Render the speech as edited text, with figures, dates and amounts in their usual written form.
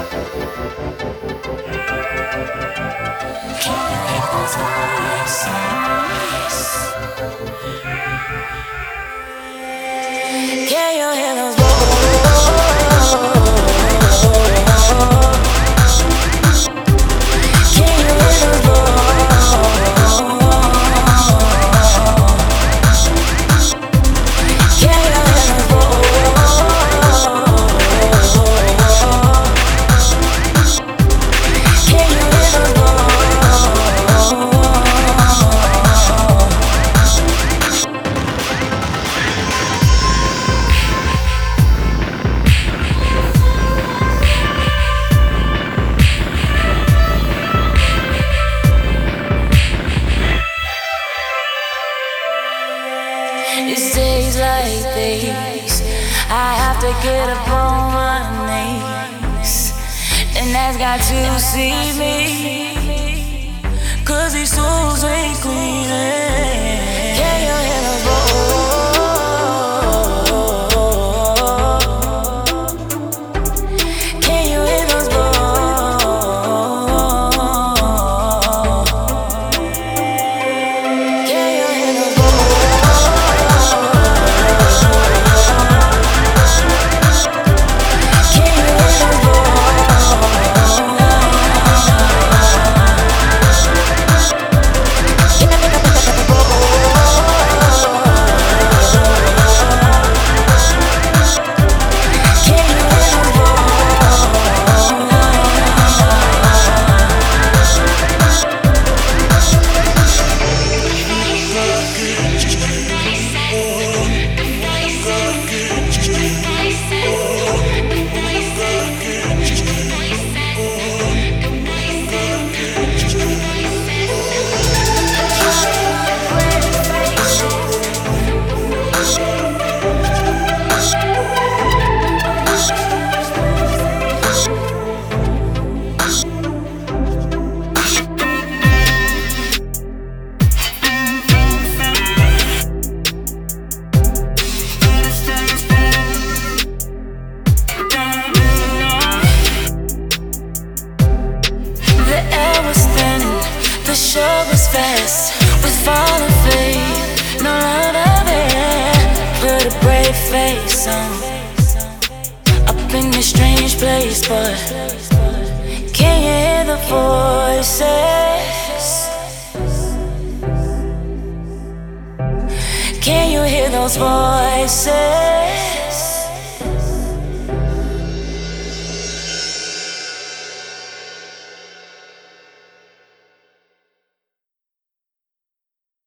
Can you hear those It's days like these, I have to get up on my knees and ask God to see me, 'cause these souls ain't clean. Can you hear those bones? Can you hear those bones? Can you hear those bones? The show was fast, with falling faith, no longer there. Put a brave face on, up in this strange place, but can you hear the voices? Can you hear those voices?